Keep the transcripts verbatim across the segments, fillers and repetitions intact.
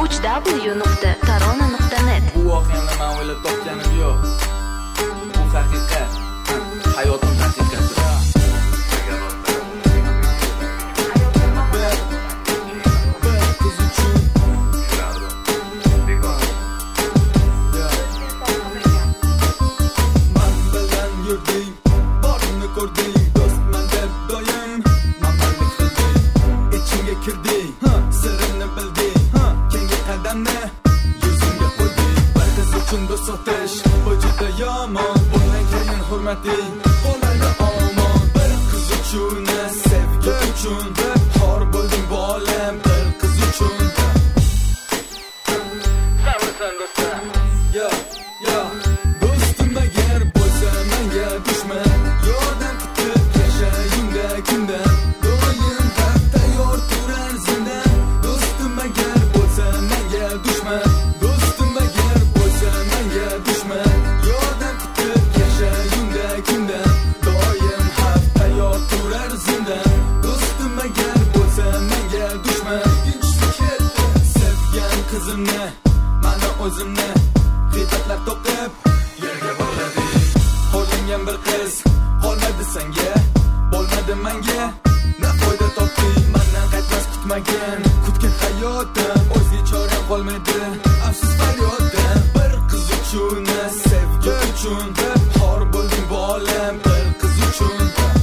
uch w nuqta tarona nuqta net. Bu voqeani men o'ylab topganim yo'q. Bu haqiqat. Hayotim haqiqati. Sirimni bilding, keyingi qadamni yuzimga qo'yding. Bir qiz uchun do'st sotish bu juda yomon. Bundan keyin hurmating qo'llarda omon. Bir qiz uchun, sevgi uchun xor bo'lding bu olam. Bir qiz uchun Samsan do'stim. Yo, yo, do'stim agar bo'lsa menga dushman, yordam tutib yashayingda kundan doim haq tayyor turar zindan. Do'stim agar bo'lsa menga dushman, do'stim agar bo'lsa menga dushman, yordam tutib yashayingda kundan doim haq tayyor turar zindan. Do'stim agar bo'lsa menga dushman, sevgan qizimni mana o'zimni g'iybatlab to'qib yerga bog'ladik. Xo'rlangan bir qiz qolmadi senga, bo'lmadi menga na foyda topding. Mendan qaytmas kutmagan kutgan hayotim, o'zga chora qolmadi afsus faryoddan. Bir qiz uchun, sevgi uchun xor bo'lding bu olam. Bir qiz uchun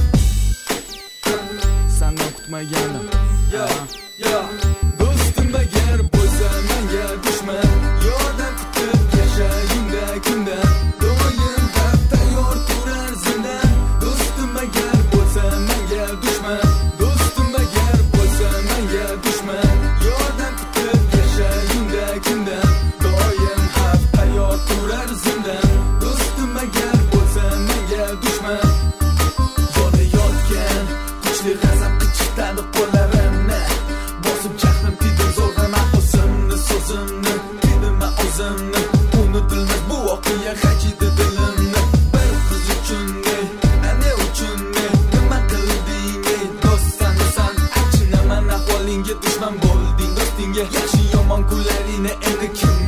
sendan kutmaganim. Yo, yo, do'stim agar bo'lsa menga dushman, yordam tutib yashayingda kundan doim haq tayyor turar zindan. Do'stim agar bo'lsa menga dushman, do'stim agar bo'lsa menga dushman, yordam tutib yashayingda kundan doim haq tayyor turar zindan. Do'stim agar bo'lsa menga dushman, yonayotgan kuchli g'azab qichitadi qo'llarimni. Bosib jahlim tidim zo'rg'ama o'zimni so'zimni, tidima o'zimni. Unutilmas bu voqea hajidi dilimni. Bir qiz uchun ne uchun nima qilding do'stan san? Achina mana ahvolingga dushman bo'lding. Do'stingga yaxshi yomon kunlaringni endi kim